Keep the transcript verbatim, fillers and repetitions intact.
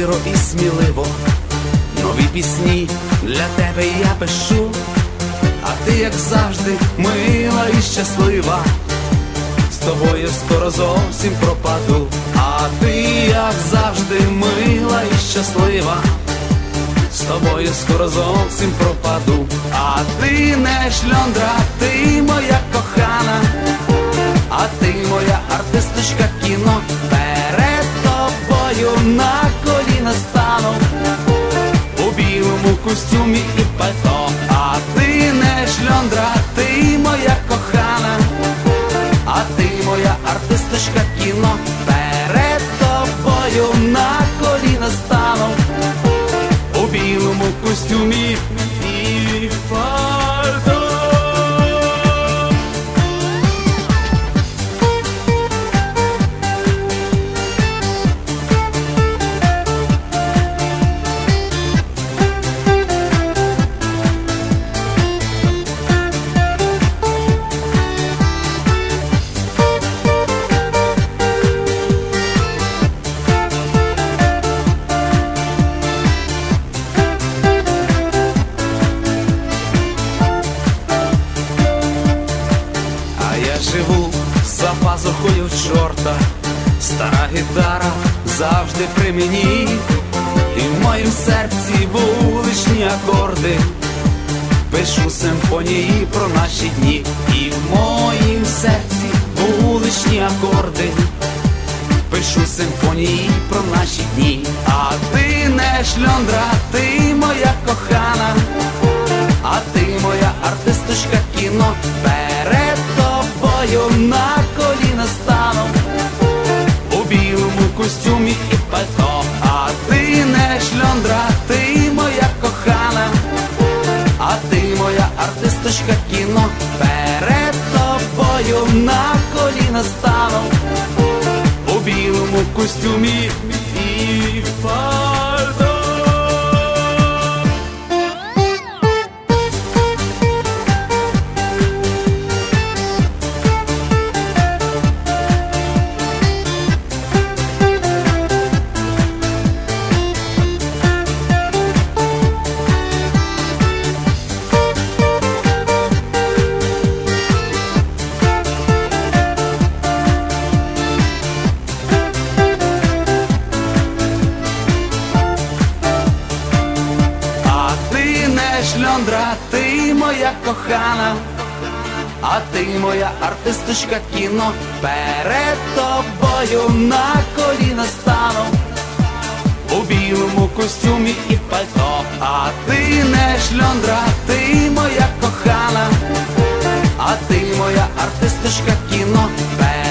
щиро і сміливо, нові пісні для тебе я пишу, а ти, як завжди, мила і щаслива. З тобою скоро зовсім пропаду, а ти, як завжди, мила і щаслива. З тобою скоро зовсім пропаду, а ти не шльондра, ти моя кохана, а ти моя артисточка кіно. Перед тобою на коліна стану у білому костюмі і пальто. А ти не шльондра, ти моя кохана, а ти моя артисточка кіно. Перед тобою на коліна стану у білому костюмі і пальто. Живу за пазухою в чорта, стара гітара завжди при мені, і в моїм серці вуличні акорди, пишу симфонії про наші дні. І в моїм серці вуличні акорди, пишу симфонії про наші дні. А ти не шльондра, ти моя кохана, а ти моя артисточка кіно. Перед тобою на коліна стану у білому костюмі і пальто. А ти не шльондра, ти моя кохана, а ти моя артисточка кіно. Перед тобою на коліна стану у білому костюмі і пальто. Шльондра, ти моя кохана, а ти моя артисточка кіно. Перед тобою на коліна стану у білому костюмі і пальто. А ти не шльондра, ти моя кохана, а ти моя артисточка кіно.